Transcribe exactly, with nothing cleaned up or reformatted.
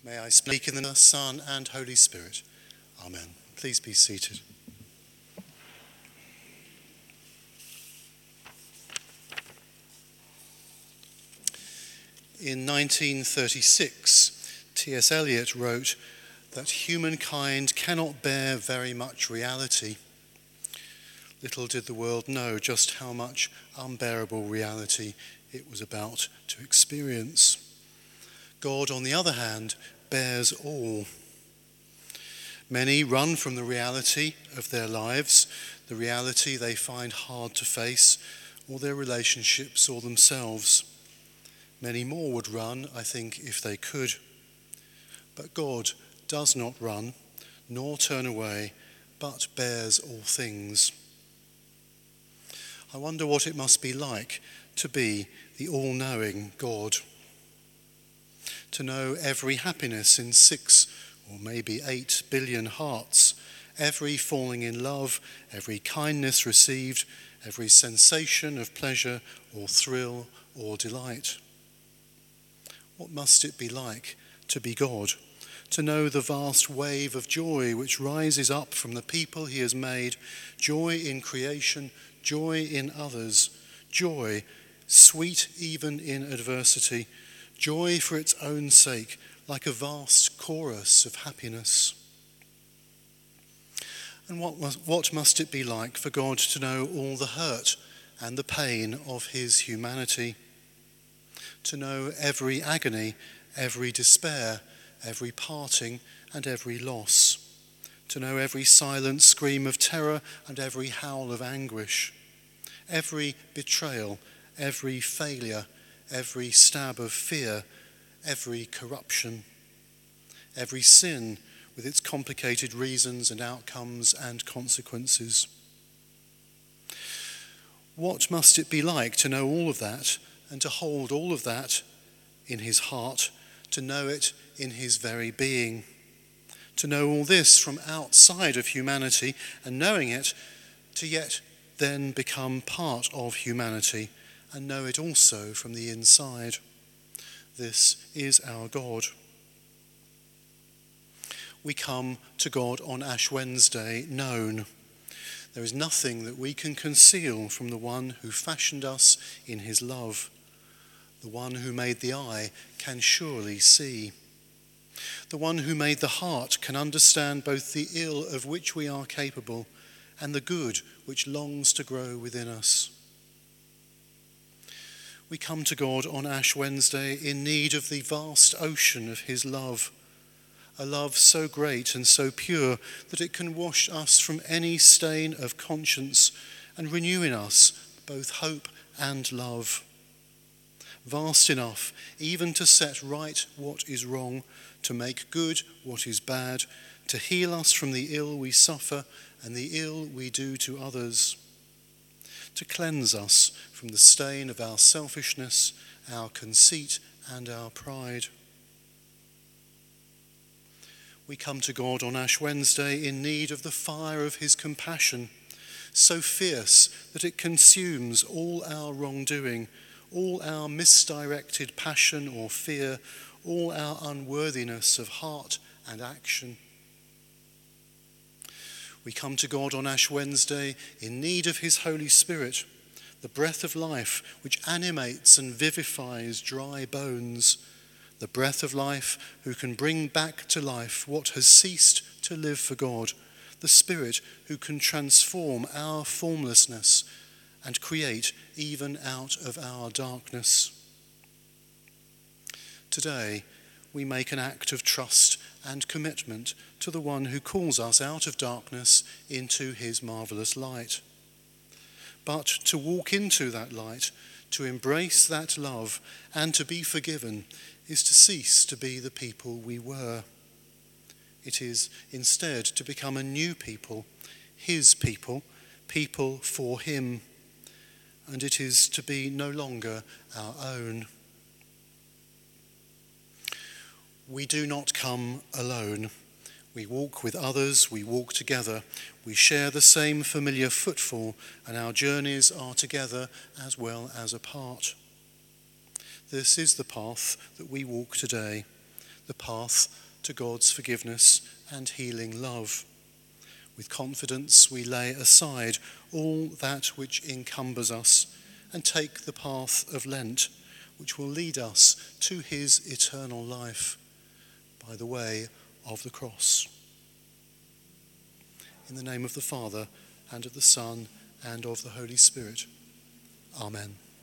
May I speak in the name of the Son and Holy Spirit. Amen. Please be seated. In nineteen thirty-six, T S Eliot wrote that humankind cannot bear very much reality. Little did the world know just how much unbearable reality it was about to experience. God, on the other hand, bears all. Many run from the reality of their lives, the reality they find hard to face, or their relationships or themselves. Many more would run, I think, if they could. But God does not run, nor turn away, but bears all things. I wonder what it must be like to be the all-knowing God. To know every happiness in six or maybe eight billion hearts, every falling in love, every kindness received, every sensation of pleasure or thrill or delight. What must it be like to be God? To know the vast wave of joy which rises up from the people he has made, joy in creation, joy in others, joy sweet even in adversity, joy for its own sake, like a vast chorus of happiness. And what must, what must it be like for God to know all the hurt and the pain of his humanity? To know every agony, every despair, every parting and every loss. To know every silent scream of terror and every howl of anguish. Every betrayal, every failure, every stab of fear, every corruption, every sin with its complicated reasons and outcomes and consequences. What must it be like to know all of that and to hold all of that in his heart, to know it in his very being, to know all this from outside of humanity and knowing it to yet then become part of humanity and know it also from the inside. This is our God. We come to God on Ash Wednesday known. There is nothing that we can conceal from the one who fashioned us in his love. The one who made the eye can surely see. The one who made the heart can understand both the ill of which we are capable and the good which longs to grow within us. We come to God on Ash Wednesday in need of the vast ocean of his love, a love so great and so pure that it can wash us from any stain of conscience and renew in us both hope and love. Vast enough even to set right what is wrong, to make good what is bad, to heal us from the ill we suffer and the ill we do to others, to cleanse us from the stain of our selfishness, our conceit and our pride. We come to God on Ash Wednesday in need of the fire of his compassion, so fierce that it consumes all our wrongdoing, all our misdirected passion or fear, all our unworthiness of heart and action. We come to God on Ash Wednesday in need of his Holy Spirit, the breath of life which animates and vivifies dry bones, the breath of life who can bring back to life what has ceased to live for God, the Spirit who can transform our formlessness and create even out of our darkness. Today, we make an act of trust and commitment to the one who calls us out of darkness into his marvelous light. But to walk into that light, to embrace that love, and to be forgiven is to cease to be the people we were. It is instead to become a new people, his people, people for him. And it is to be no longer our own. We do not come alone. We walk with others, we walk together. We share the same familiar footfall, and our journeys are together as well as apart. This is the path that we walk today, the path to God's forgiveness and healing love. With confidence we lay aside all that which encumbers us and take the path of Lent, which will lead us to his eternal life by the way of the cross. In the name of the Father, and of the Son, and of the Holy Spirit. Amen.